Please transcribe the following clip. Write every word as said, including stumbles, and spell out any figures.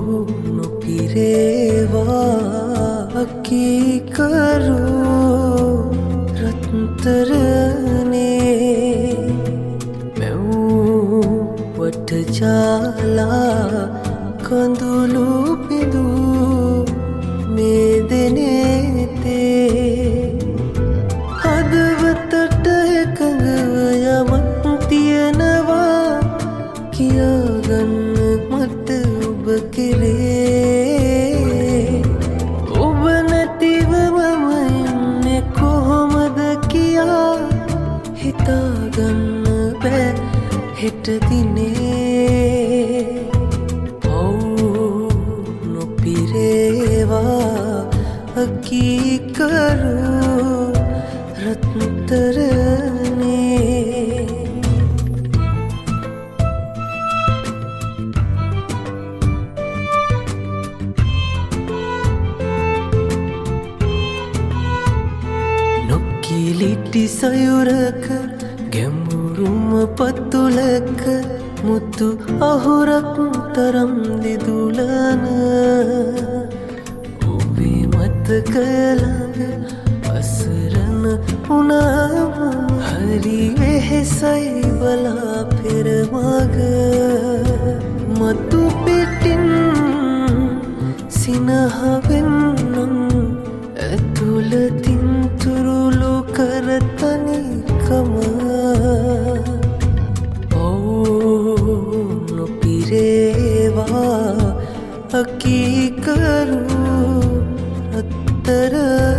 නොපිරේවා කීකරු රත්තරනේ මැව් වටජාලා කඳුළු පිදු මේ දෙනේතේ හදවතට එකඟව යමක් තියෙනවා කියාගන්න මට ඔබ කෙරේ ඔබ නැතිව මම ඉන්නේ කොහොමද කියා හිතාගන්න බෑ හෙට දිනේ ඔව් නොපිරේවා අකීකරු රත්තරනේ නොකිලිටි සයුරක ගැඹුරුම පතුලක මුතු අහුරක් තරම් දිදුලන ඔබේ මතක ළඟ අසරණ වුණාම හරි වෙහෙසයි බලා පෙරමග මතු පිටින් සිනහවෙන් නම් ඇතුළතින් තුරුළු කර තනිකම ඔව් නොපිරේවා අකීකරු රත්තර